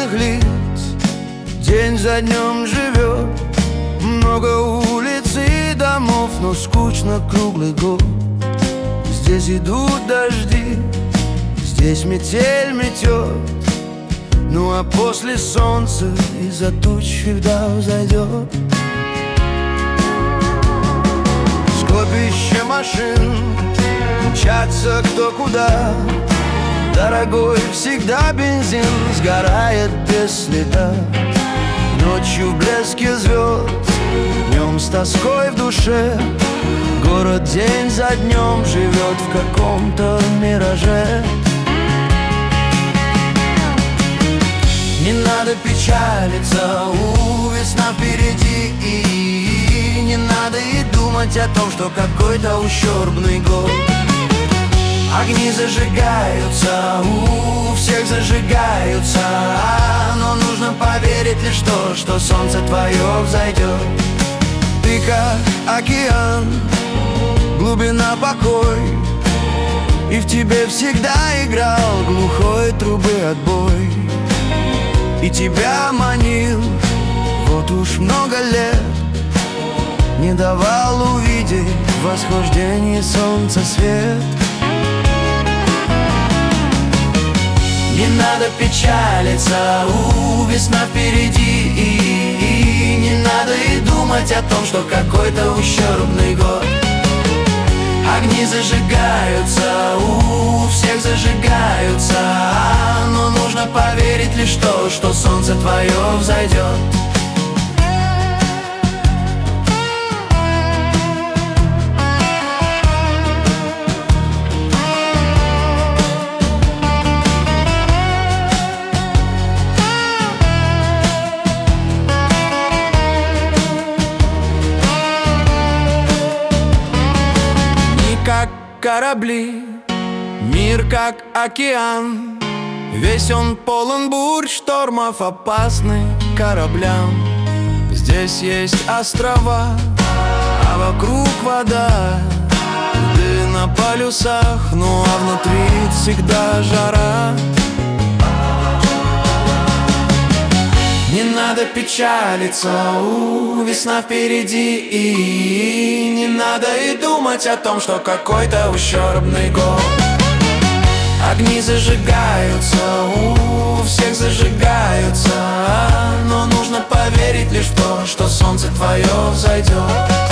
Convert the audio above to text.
добрых лиц день за днем живет. Много улиц и домов, но скучно круглый год. Здесь идут дожди, здесь метель метет. Ну а после солнца из-за туч вдаль зайдет. Скопище машин, мчатся кто куда. Дорогой всегда бензин сгорает без следа. Ночью в блеске звезд, днем с тоской в душе. Город день за днем живет в каком-то мираже. Не надо печалиться, весна впереди. И не надо и думать о том, что какой-то ущербный год. Огни зажигаются, у всех зажигаются, но нужно поверить лишь в то, что солнце твое взойдет. Ты как океан, глубина покой, и в тебе всегда играл глухой трубы отбой. И тебя манил вот уж много лет, не давал увидеть в восхождении солнца свет. Не надо печалиться, весна впереди. И не надо и думать о том, что какой-то ущербный год. Огни зажигаются, у всех зажигаются, но нужно поверить лишь в то, что солнце твое взойдет. Как корабли, мир как океан, весь он полон бурь, штормов, опасный кораблям. Здесь есть острова, а вокруг вода, льды на полюсах, ну а внутри всегда жара. Не надо печалиться, весна впереди. И не надо и думать о том, что какой-то ущербный год. Огни зажигаются, у всех зажигаются, но нужно поверить лишь в то, что солнце твое взойдет.